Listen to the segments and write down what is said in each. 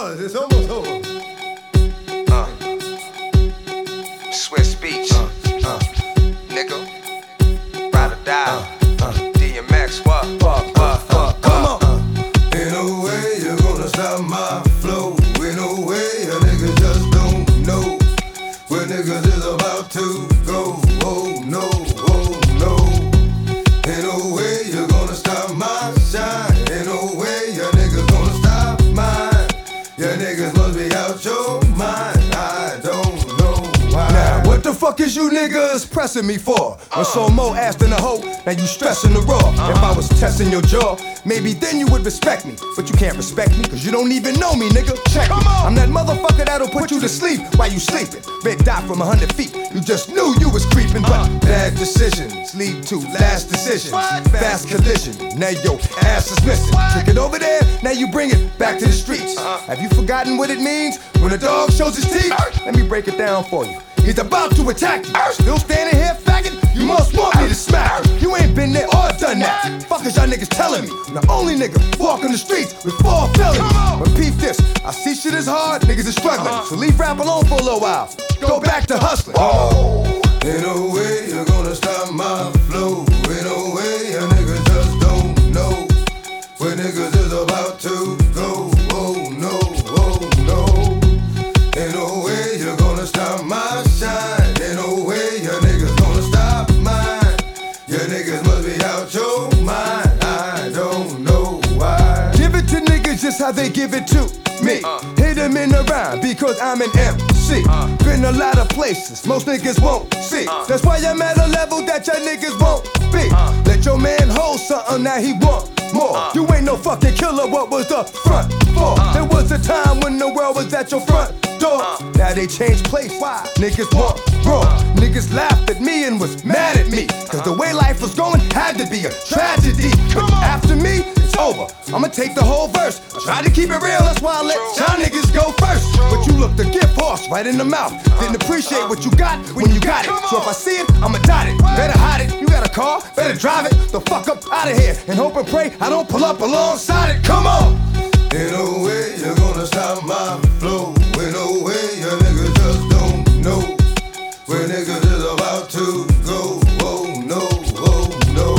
brothers, it's almost over. Swiss Beach, nigga, ride or die, DMX, what? Come on. Ain't no way you're gonna stop my flow. Ain't no way a nigga just don't know where niggas is about to go. Oh no, oh no. Ain't no way you're gonna stop my shine. Ain't no way your niggas gonna stop mine. Your niggas must be out your mind. I don't know why. Now what the fuck is you niggas pressing me for? When Somo asked in the hoe, now you stressing the raw. If I was testing your jaw, maybe then you would respect me. But you can't respect me, cause you don't even know me, nigga. Check me. I'm that motherfucker that'll put you to sleep while you sleeping. Red dot from 100 feet, you just knew you was creeping. But bad decisions lead to last decisions. Fast collision, now your ass is missing. Took it over there, now you bring it back to the streets. Have you forgotten what it means when a dog shows his teeth? Let me break it down for you. He's about to attack you. Still standing here, faggot? You must want me to smack you. You ain't been there or done that. Fuck is y'all niggas telling me? I'm the only nigga walking the streets with 4 felonies. But peep this, I see shit is hard, niggas is struggling. So leave rap alone for a little while. Go back to hustling. Ain't no way you're gonna stop my flow. Ain't no way a nigga just don't know where niggas is about to go. Oh no, oh no. Ain't no way you're gonna stop my shine. Ain't no way your niggas gonna stop mine. Your niggas must be out your mind. I don't know why. Give it to niggas just how they give it to me. Hit them in the rhyme because I'm an MC. Been a lot of places most niggas won't see. That's why I'm at a level that your niggas won't be. Let your man hold something that he want more. You ain't no fucking killer, what was the front for? There was a time when the world was at your front door. Now they changed place, why? Niggas want raw. Niggas laughed at me and was mad at me, cause the way life was going had to be a tragedy. After me, it's over, I'ma take the whole verse. I try to keep it real, that's why I let y'all niggas go first. But you looked a gift horse right in the mouth. Didn't appreciate what you got when you got it. So if I see it, I'ma dot it. Better hide it, you got a car, better drive it the fuck up out of here. And hope and pray I don't pull up alongside it. Come on! Ain't no way you're gonna stop my flow. Ain't no way your niggas just don't know where niggas is about to go. Oh no, oh no.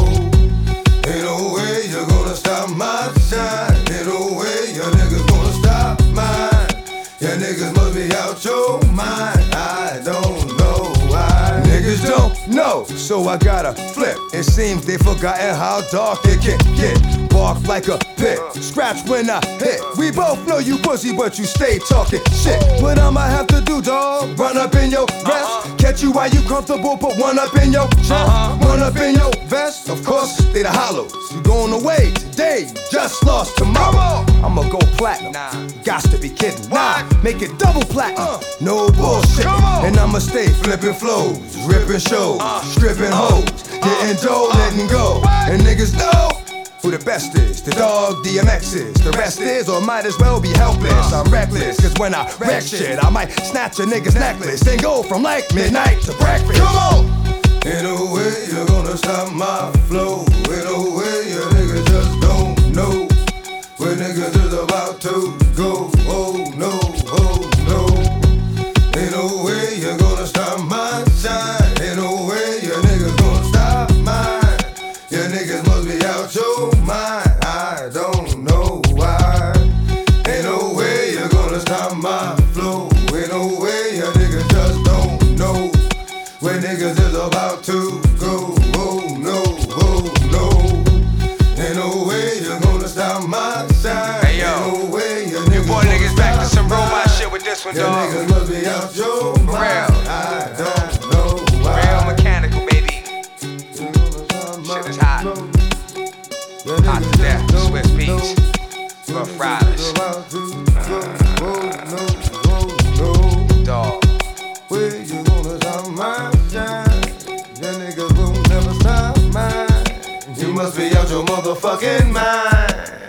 Ain't no way you're gonna stop my shine. Ain't no way your niggas gonna stop mine. Your niggas must be out your mind. I don't know why. Niggas don't know, so I gotta flip. It seems they forgotten how dark it can get. Bark like a pit, scratch when I hit. We both know you pussy, but you stay talking shit. What I'ma have to do, dawg? Run up in your vest, catch you while you comfortable, put one up in your chest, one up in your vest. Of course, they the hollows. You going away today, you just lost tomorrow. I'ma go platinum, gots to be kidding. Nah, make it double platinum, no bullshit. And I'ma stay flipping flows, ripping shows, stripping hoes, getting dough, letting go. And niggas know who the best is, the dog DMX is. The rest is, or might as well be helpless. I'm reckless, cause when I wreck shit, I might snatch a nigga's necklace and go from like midnight to breakfast. Come on! Ain't no way you're gonna stop my flow. Ain't no way your niggas just don't know where niggas is about to go. Oh no, oh no. Ain't no way you're gonna stop my shine. Ain't no way your niggas gonna stop mine. Your niggas must be out your mind. I don't know why. Ain't no way you're gonna stop my flow. Ain't no way your niggas just don't know where niggas is about to go. Oh no, oh no. Ain't no way you're gonna stop my shine. Hey yo, ain't no way your niggas boy niggas back to some robot shit with this one, your dog. niggas must be out your mind. I don't know why. Real mechanical, baby. Shit is hot. Hot to death, Swiss Beach, Rough Riders, dog. Where you gonna stop my shine? Your niggas will never stop mine. You must be out your motherfucking mind.